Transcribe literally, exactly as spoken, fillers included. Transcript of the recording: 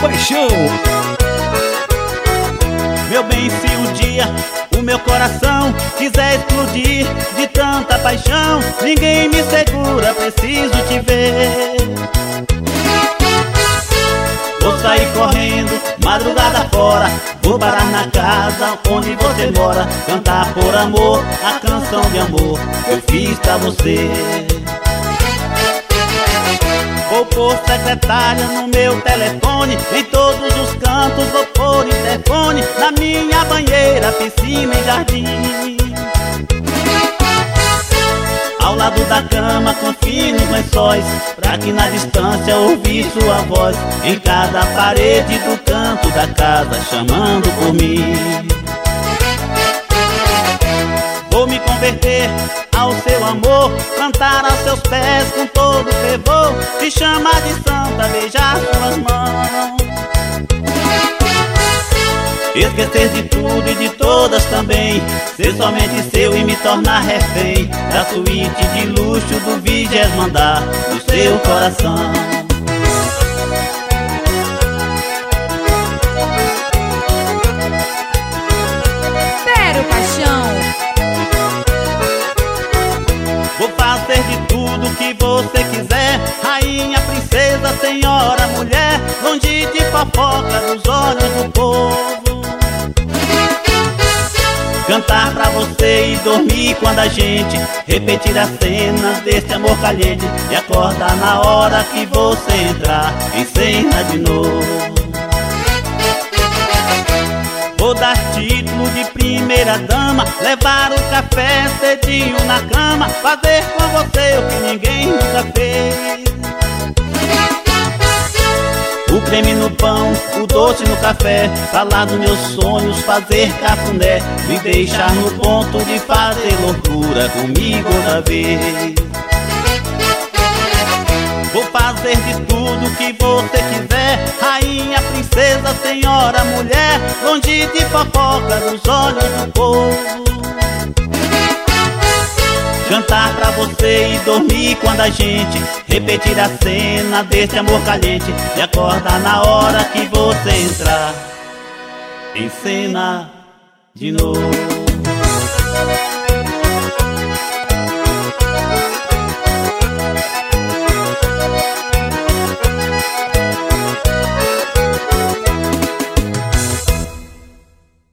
Paixão. Meu bem, se um dia o meu coração quiser explodir de tanta paixão, ninguém me segura, preciso te ver. Vou sair correndo, madrugada fora, vou parar na casa onde você mora, cantar por amor a canção de amor que eu fiz pra você. Vou pôr secretária no meu telefone, em todos os cantos vou pôr interfone, na minha banheira, piscina e jardim. Ao lado da cama com finos lençóis, pra que na distância ouvir sua voz, em cada parede do canto da casa, chamando por mim. Vou me converter ao seu amor, plantar aos seus pés com todo fervor, te chamar de santa, beijar suas mãos. Esquecer de tudo e de todas também, ser somente seu e me tornar refém da suíte de luxo do vigésimo andar do seu coração. Pero Paixão. Vou fazer de tudo que você quiser, rainha, princesa, senhora, mulher, longe de fofoca dos olhos do povo. Cantar pra você e dormir quando a gente repetir as cenas desse amor caliente, e acordar na hora que você entrar em cena de novo. Vou dar título de primeira dama, levar o café cedinho na cama, fazer com você o que ninguém nunca fez. O creme no pão, o doce no café, falar dos meus sonhos, fazer cafuné, me deixar no ponto de fazer loucura comigo outra vez. Vou fazer de tudo que você quiser, rainha, princesa, senhora, mulher, longe de fofoca dos olhos do povo. Cantar pra você e dormir quando a gente repetir a cena desse amor caliente, e acordar na hora que você entrar em cena de novo.